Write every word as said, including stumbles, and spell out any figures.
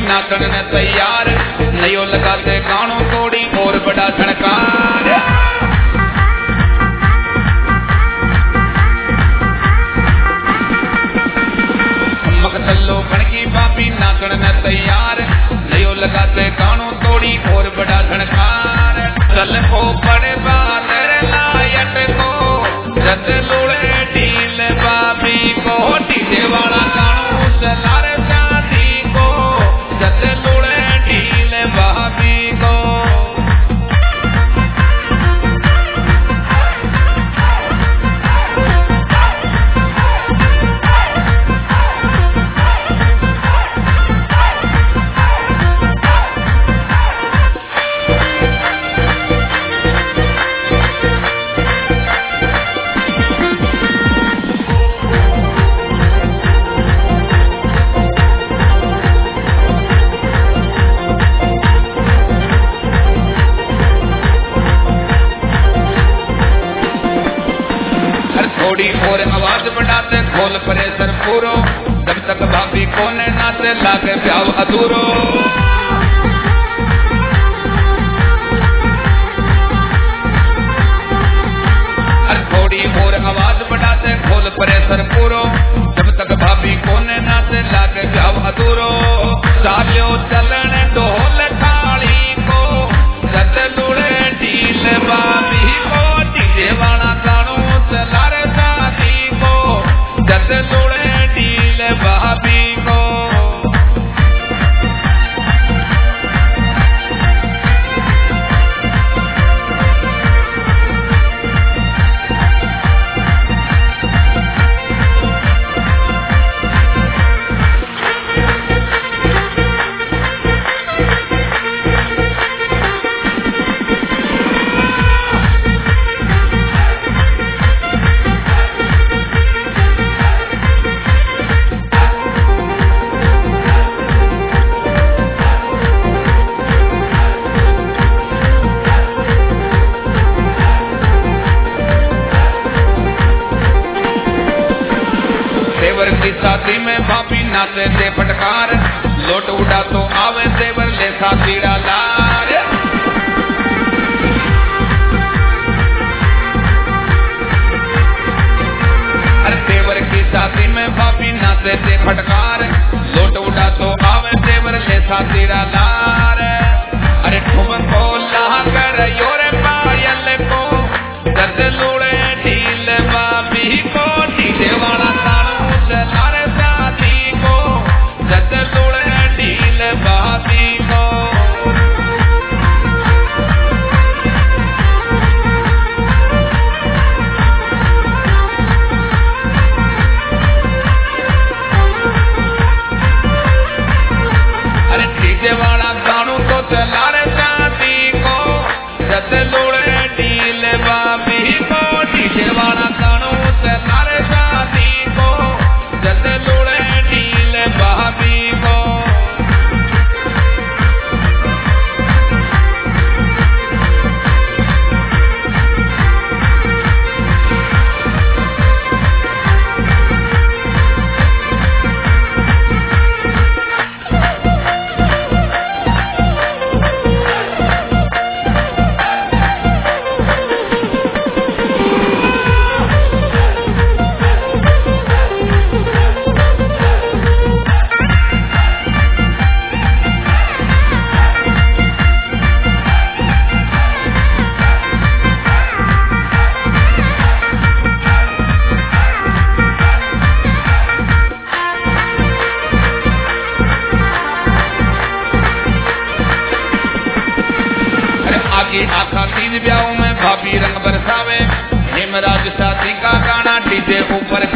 नाचन ने तैयार, नयो लगाते गानों तोड़ी और बड़ा झनकार। चलो कणकी बापी नाचन ने तैयार, नयो लगाते गानों तोड़ी और बड़ा झनकार। चल को बड़े बादर लायट को जत लुड़े ढील बाबी को, डीजे वाला गानों चलार शादी को जत लुड़े ढील बाबी को। थोड़ी और आवाज बढ़ाते खोल परे सर पूरो, जब तक भाभी कोने नाचे लागे प्याव अधूरो। थोड़ी और आवाज बढ़ाते खोल परे सर पूरो, जब तक भाभी कोने नाचे लागे प्याव अधूरो। सालियो चलने ढोल थाली को जत लुड़े ढील बाबी को, डीजे वाला गानों चला रे शादी को जत लुड़े ढील बाबी को। शादी में भाभी नाचे दे फटकार, लोट उड़ा तो आवे देवर ले साथी डालार। अरे देवर की शादी में भाभी नाचे दे फटकार, लोट उड़ा तो आवे देवर ले साथी डालार। अरे ठुमन को लाह कर योरे पायल को जत लुड़े ढील बाबी को, डीजे वाला गानों चला रे शादी को जत लुड़े ढील बाबी को। अरे डीजे वाला गानों तो चला रे शादी को जत लुड़े ढील बाबी को, डीजे वाला गानों चला रे शादी को जत लुड़े ढील बाबी को। आखा तीन ब्याहों में भाभी रंग बरसावे, हेमराज शादी का गाना डीजे ऊपर